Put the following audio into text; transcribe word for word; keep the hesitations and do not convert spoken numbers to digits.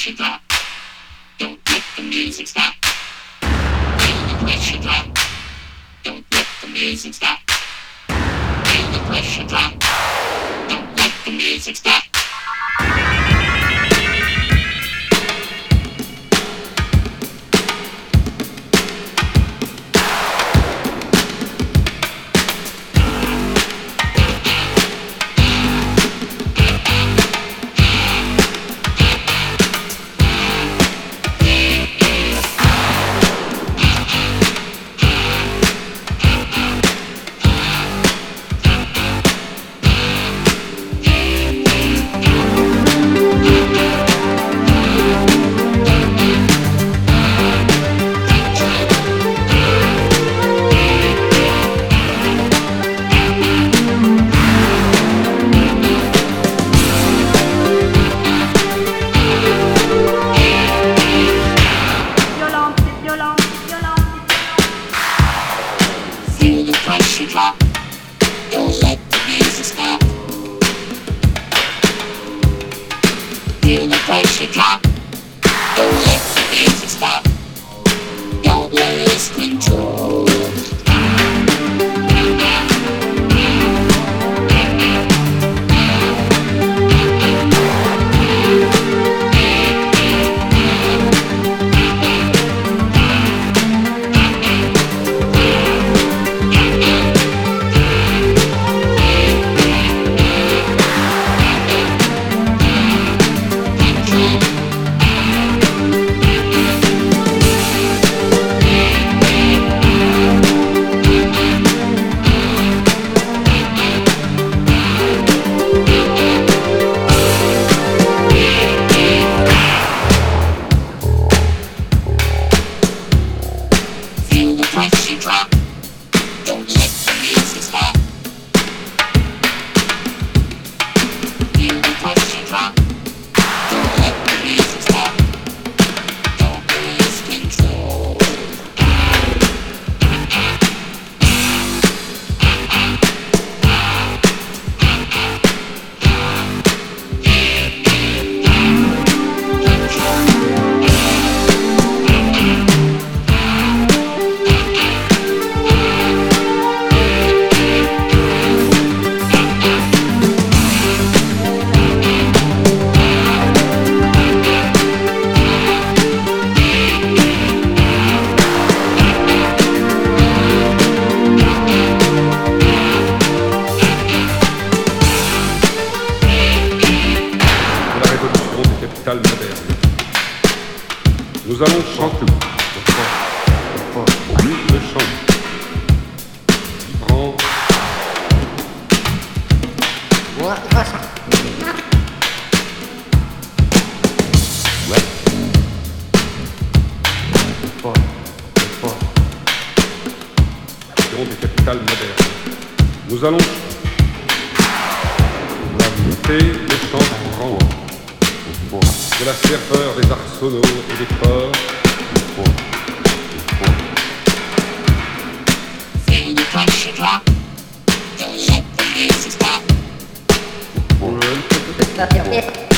pressure drop. Don't let the music stop. Feel the pressure drop. Don't let the music stop. Feel the pressure drop. Don't let the music stop. Feel the pressure drop. Don't let the music stop. Feel the pressure drop. Don't let the music stop. Don't lose control. Feel the pressure drop. Don't let the music stop. Feel the pressure drop. Don't let the music stop. Don't lose control. Moderne. Nous allons chanter. Oui, le chant. Vibrant. Ouais. Fort. Fort. Seront des capitales modernes. Nous allons inviter le chant grand. De la ferveur des arsenaux et des ports. Feel the pressure drop. Don't let the music stop. Pour le